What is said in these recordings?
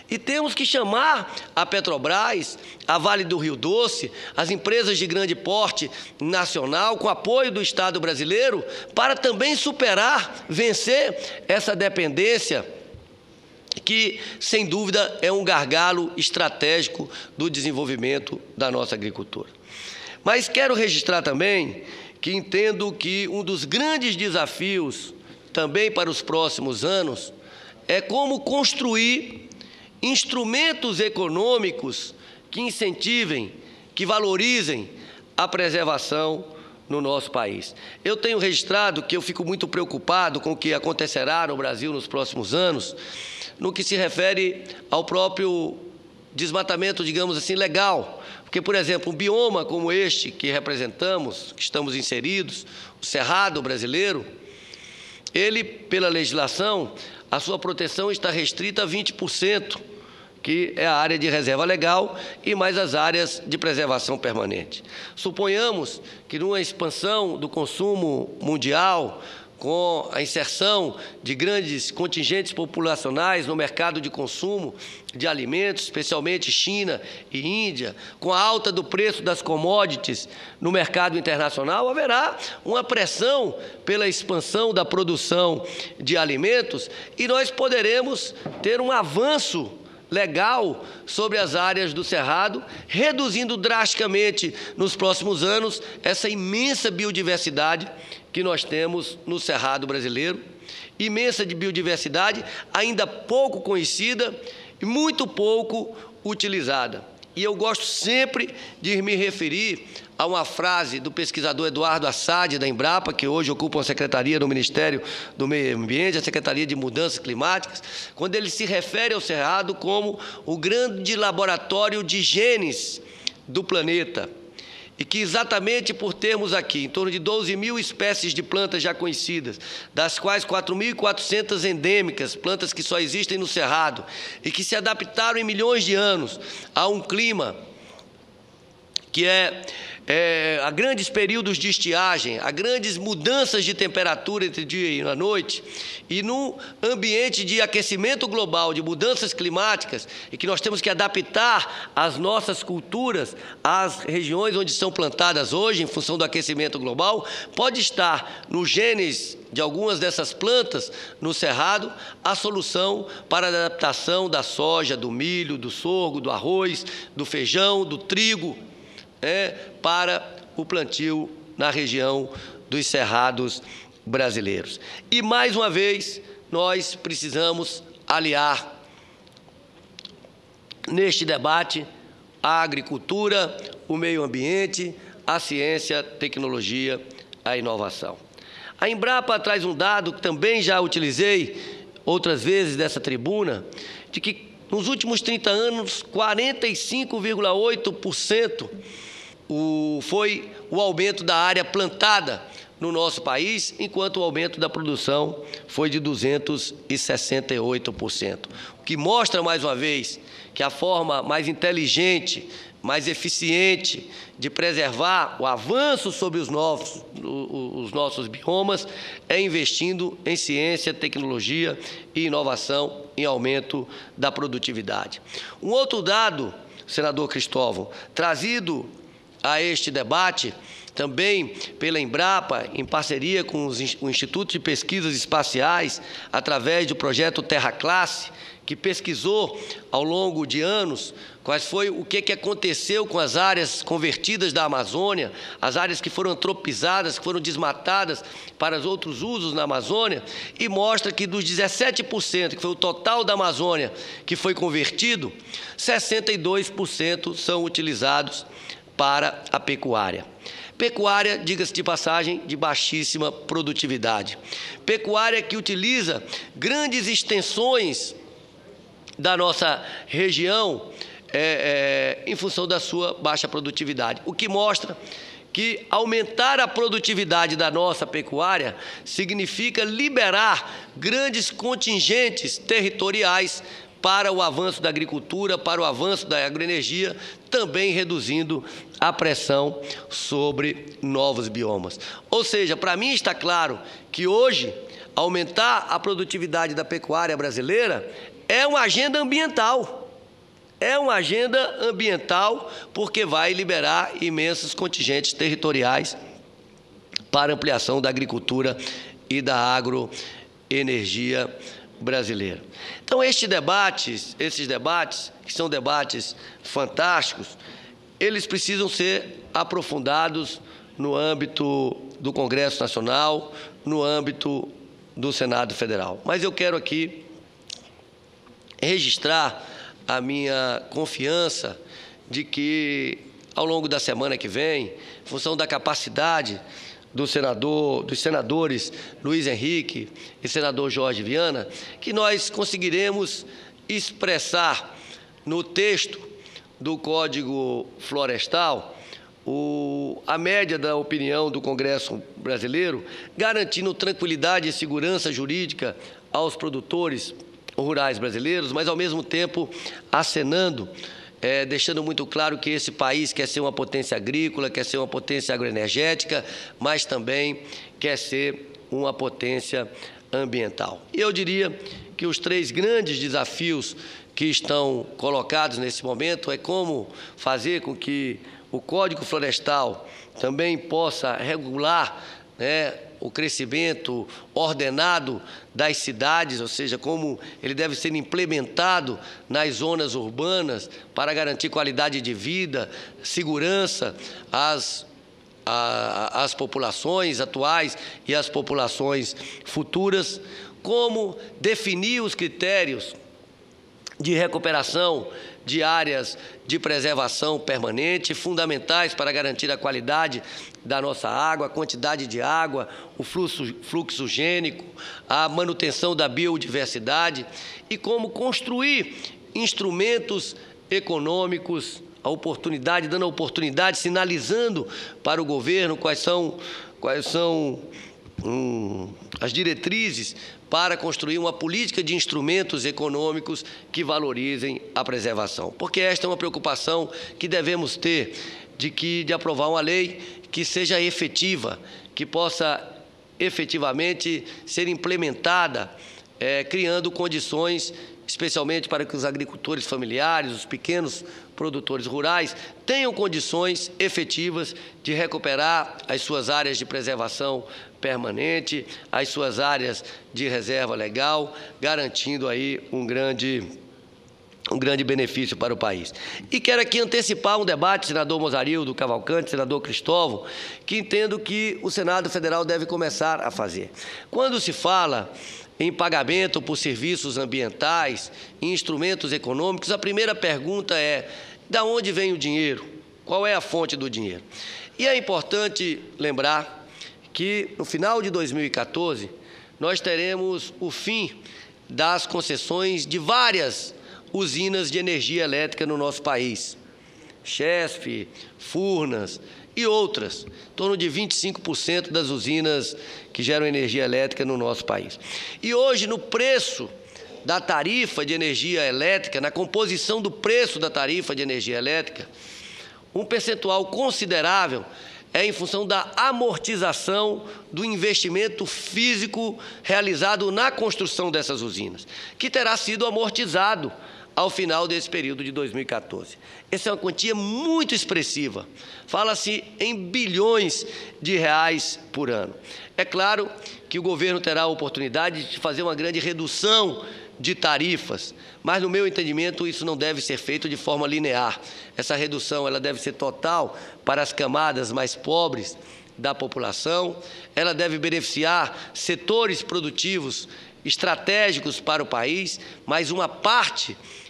E temos que chamar a Petrobras, a Vale do Rio Doce, as empresas de grande porte nacional, com apoio do Estado brasileiro, para também superar, vencer essa dependência que, sem dúvida, é um gargalo estratégico do desenvolvimento da nossa agricultura. Mas quero registrar também que entendo que um dos grandes desafios também para os próximos anos é como construir instrumentos econômicos que incentivem, que valorizem a preservação no nosso país. Eu tenho registrado que eu fico muito preocupado com o que acontecerá no Brasil nos próximos anos, no que se refere ao próprio desmatamento, digamos assim, legal. Porque, por exemplo, um bioma como este que representamos, que estamos inseridos, o Cerrado brasileiro, ele, pela legislação, a sua proteção está restrita a 20%, que é a área de reserva legal, e mais as áreas de preservação permanente. Suponhamos que numa expansão do consumo mundial, com a inserção de grandes contingentes populacionais no mercado de consumo de alimentos, especialmente China e Índia, com a alta do preço das commodities no mercado internacional, haverá uma pressão pela expansão da produção de alimentos e nós poderemos ter um avanço legal sobre as áreas do Cerrado, reduzindo drasticamente nos próximos anos essa imensa biodiversidade que nós temos no Cerrado brasileiro, imensa de biodiversidade ainda pouco conhecida e muito pouco utilizada. E eu gosto sempre de me referir a uma frase do pesquisador Eduardo Assad, da Embrapa, que hoje ocupa uma secretaria no Ministério do Meio Ambiente, a Secretaria de Mudanças Climáticas, quando ele se refere ao Cerrado como o grande laboratório de genes do planeta. E que exatamente por termos aqui em torno de 12 mil espécies de plantas já conhecidas, das quais 4.400 endêmicas, plantas que só existem no Cerrado, e que se adaptaram em milhões de anos a um clima que a grandes períodos de estiagem, a grandes mudanças de temperatura entre dia e a noite, e num ambiente de aquecimento global, de mudanças climáticas, e que nós temos que adaptar as nossas culturas às regiões onde são plantadas hoje, em função do aquecimento global, pode estar nos genes de algumas dessas plantas no Cerrado a solução para a adaptação da soja, do milho, do sorgo, do arroz, do feijão, do trigo, para o plantio na região dos cerrados brasileiros. E, mais uma vez, nós precisamos aliar neste debate a agricultura, o meio ambiente, a ciência, a tecnologia, a inovação. A Embrapa traz um dado que também já utilizei outras vezes dessa tribuna, de que nos últimos 30 anos, 45,8% foi o aumento da área plantada no nosso país, enquanto o aumento da produção foi de 268%. O que mostra, mais uma vez, que a forma mais inteligente, mais eficiente de preservar o avanço sobre os nossos biomas é investindo em ciência, tecnologia e inovação em aumento da produtividade. Um outro dado, senador Cristóvão, trazido a este debate, também pela Embrapa, em parceria com o Instituto de Pesquisas Espaciais, através do projeto Terra Classe, que pesquisou ao longo de anos o que aconteceu com as áreas convertidas da Amazônia, as áreas que foram antropizadas, que foram desmatadas para os outros usos na Amazônia, e mostra que dos 17%, que foi o total da Amazônia que foi convertido, 62% são utilizados para a pecuária. Pecuária, diga-se de passagem, de baixíssima produtividade. Pecuária que utiliza grandes extensões da nossa região em função da sua baixa produtividade, o que mostra que aumentar a produtividade da nossa pecuária significa liberar grandes contingentes territoriais para o avanço da agricultura, para o avanço da agroenergia, também reduzindo a pressão sobre novos biomas. Ou seja, para mim está claro que hoje aumentar a produtividade da pecuária brasileira é uma agenda ambiental. É uma agenda ambiental porque vai liberar imensos contingentes territoriais para ampliação da agricultura e da agroenergia brasileira. Então, esses debates, que são debates fantásticos, eles precisam ser aprofundados no âmbito do Congresso Nacional, no âmbito do Senado Federal. Mas eu quero aqui registrar a minha confiança de que, ao longo da semana que vem, em função da capacidade dos senadores Luiz Henrique e senador Jorge Viana, que nós conseguiremos expressar no texto do Código Florestal a média da opinião do Congresso brasileiro, garantindo tranquilidade e segurança jurídica aos produtores rurais brasileiros, mas, ao mesmo tempo, acenando, deixando muito claro que esse país quer ser uma potência agrícola, quer ser uma potência agroenergética, mas também quer ser uma potência ambiental. E eu diria que os 3 grandes desafios que estão colocados nesse momento é como fazer com que o Código Florestal também possa regular, o crescimento ordenado das cidades, ou seja, como ele deve ser implementado nas zonas urbanas para garantir qualidade de vida, segurança às populações atuais e às populações futuras, como definir os critérios de recuperação de áreas de preservação permanente, fundamentais para garantir a qualidade da nossa água, a quantidade de água, o fluxo higiênico, a manutenção da biodiversidade e como construir instrumentos econômicos, dando a oportunidade, sinalizando para o governo quais são as diretrizes para construir uma política de instrumentos econômicos que valorizem a preservação. Porque esta é uma preocupação que devemos ter de aprovar uma lei que seja efetiva, que possa efetivamente ser implementada, criando condições, especialmente para que os agricultores familiares, os pequenos produtores rurais, tenham condições efetivas de recuperar as suas áreas de preservação permanente, as suas áreas de reserva legal, garantindo aí um grande benefício para o país. E quero aqui antecipar um debate, senador Mozarildo Cavalcante, senador Cristóvão, que entendo que o Senado Federal deve começar a fazer. Quando se fala em pagamento por serviços ambientais e instrumentos econômicos, a primeira pergunta é: de onde vem o dinheiro? Qual é a fonte do dinheiro? E é importante lembrar que, no final de 2014, nós teremos o fim das concessões de várias usinas de energia elétrica no nosso país. Chesf, Furnas e outras, em torno de 25% das usinas que geram energia elétrica no nosso país. E hoje, no preço da tarifa de energia elétrica, na composição do preço da tarifa de energia elétrica, um percentual considerável é em função da amortização do investimento físico realizado na construção dessas usinas, que terá sido amortizado ao final desse período de 2014. Essa é uma quantia muito expressiva. Fala-se em bilhões de reais por ano. É claro que o governo terá a oportunidade de fazer uma grande redução de tarifas, mas, no meu entendimento, isso não deve ser feito de forma linear. Essa redução ela deve ser total para as camadas mais pobres da população, ela deve beneficiar setores produtivos estratégicos para o país, mas uma parte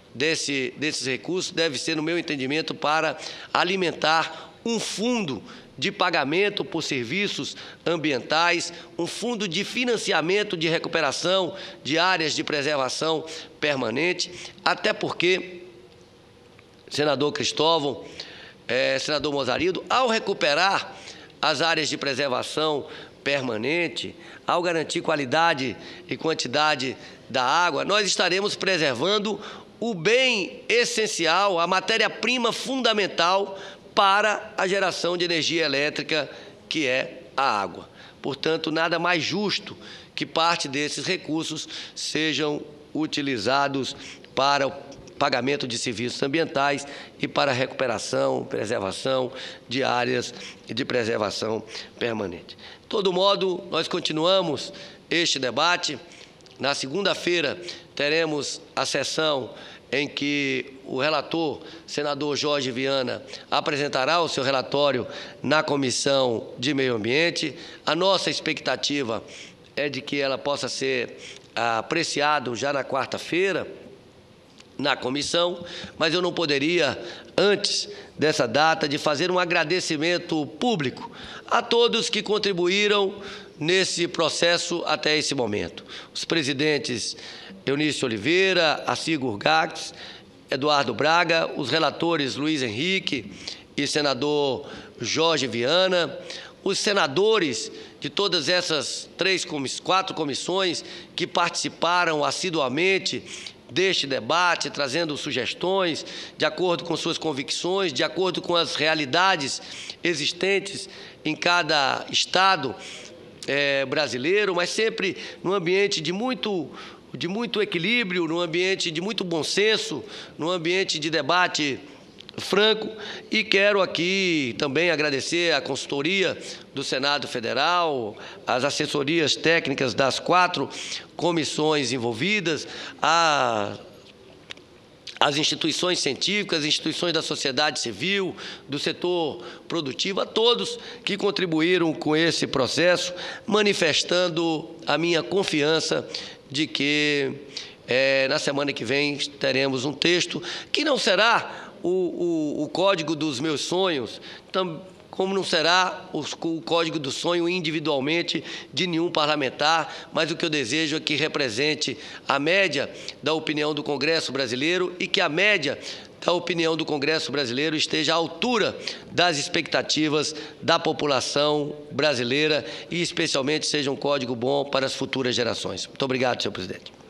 desses recursos deve ser, no meu entendimento, para alimentar um fundo de pagamento por serviços ambientais, um fundo de financiamento de recuperação de áreas de preservação permanente, até porque, senador Cristóvão, senador Mozarildo, ao recuperar as áreas de preservação permanente, ao garantir qualidade e quantidade da água, nós estaremos preservando o bem essencial, a matéria-prima fundamental para a geração de energia elétrica, que é a água. Portanto, nada mais justo que parte desses recursos sejam utilizados para o pagamento de serviços ambientais e para a recuperação, preservação de áreas de preservação permanente. De todo modo, nós continuamos este debate. Na segunda-feira, teremos a sessão em que o relator, senador Jorge Viana, apresentará o seu relatório na Comissão de Meio Ambiente. A nossa expectativa é de que ela possa ser apreciada já na quarta-feira, na comissão, mas eu não poderia, antes dessa data, de fazer um agradecimento público a todos que contribuíram nesse processo até esse momento. Os presidentes Eunício Oliveira, Assígur Gax, Eduardo Braga, os relatores Luiz Henrique e senador Jorge Viana, os senadores de todas essas quatro comissões que participaram assiduamente deste debate, trazendo sugestões de acordo com suas convicções, de acordo com as realidades existentes em cada estado brasileiro, mas sempre num ambiente de muito equilíbrio, num ambiente de muito bom senso, num ambiente de debate franco. E quero aqui também agradecer a consultoria do Senado Federal, as assessorias técnicas das 4 comissões envolvidas, as instituições científicas, as instituições da sociedade civil, do setor produtivo, a todos que contribuíram com esse processo, manifestando a minha confiança de que na semana que vem teremos um texto que não será o código dos meus sonhos, como não será o código do sonho individualmente de nenhum parlamentar, mas o que eu desejo é que represente a média da opinião do Congresso brasileiro e que a média da opinião do Congresso brasileiro esteja à altura das expectativas da população brasileira e, especialmente, seja um código bom para as futuras gerações. Muito obrigado, senhor presidente.